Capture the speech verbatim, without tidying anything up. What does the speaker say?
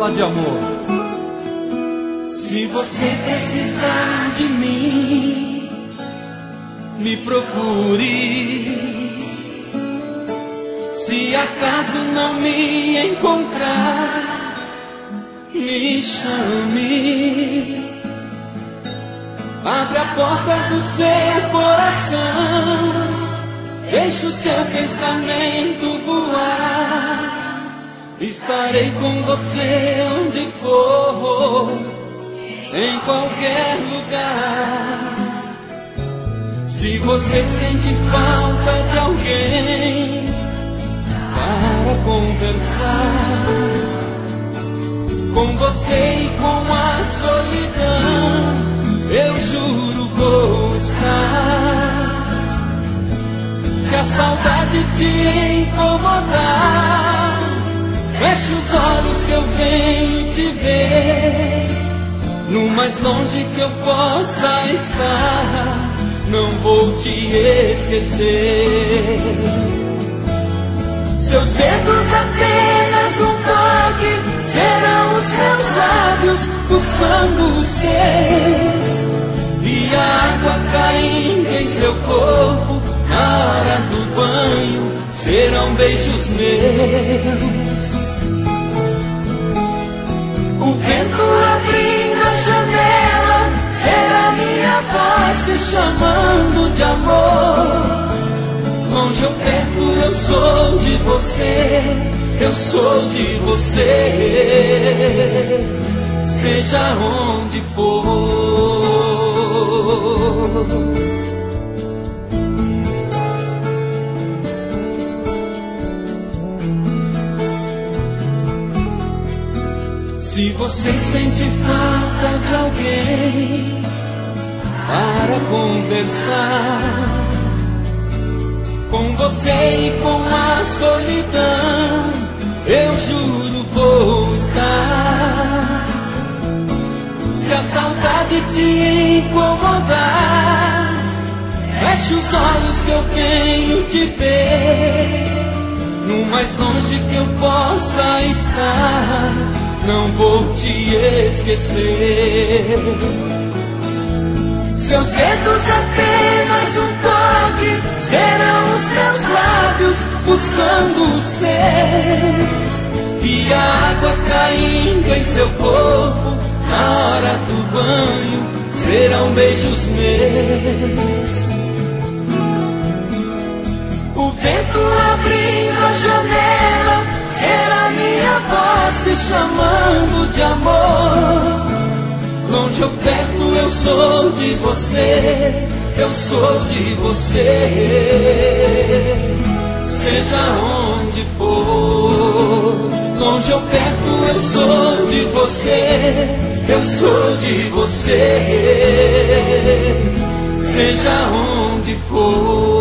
Fala de amor. Se você precisar de mim, me procure. Se acaso não me encontrar, me chame. Abra a porta do seu coração, deixe o seu pensamento voar. Estarei com você onde for, em qualquer lugar. Se você sente falta de alguém para conversar, com você e com a solidão, eu juro vou estar. Se a saudade te incomodar, feche os olhos que eu venho te ver. No mais longe que eu possa estar, não vou te esquecer. Seus dedos apenas um toque, serão os meus lábios buscando os seus. E a água caindo em seu corpo, na hora do banho, serão beijos meus. O vento abrindo a janela, será minha voz te chamando de amor. Longe ou perto eu sou de você, eu sou de você, seja onde for. Se você sente falta de alguém para conversar, com você e com a solidão, eu juro vou estar. Se a saudade te incomodar, feche os olhos que eu venho te ver. No mais longe que eu possa estar, não vou te esquecer. Seus dedos apenas um toque, serão os meus lábios buscando os seus. E a água caindo em seu corpo, na hora do banho, serão beijos meus. O vento abrindo a janela, será minha voz te chamando de amor. Longe ou perto eu sou de você, eu sou de você, seja onde for. Longe ou perto eu sou de você, eu sou de você, seja onde for.